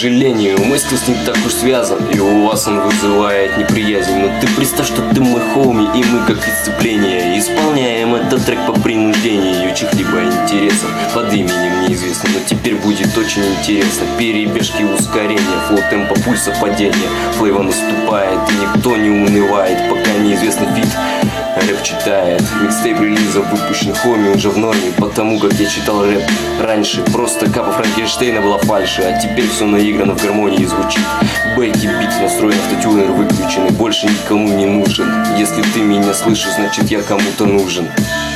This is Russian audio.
сожалению, мой скилл не так уж связан, и у вас он вызывает неприязнь. Но ты представь, что ты мой хоуми, и мы как исцепление исполняем этот трек по принуждению, чьих-либо интересов под именем неизвестно. Но теперь будет очень интересно. Перебежки, ускорения, флоу, темпо, пульса, падения. Флейва наступает, и никто не унывает, пока неизвестный фит рэп читает. Микстейп релиза выпущен хоми уже в норме, потому как я читал рэп раньше. Просто капа Франкенштейна была фальши, а теперь все наиграно в гармонии звучит. Бэки бит настроен, автотюнер выключен и больше никому не нужен. Если ты меня слышишь, значит я кому-то нужен.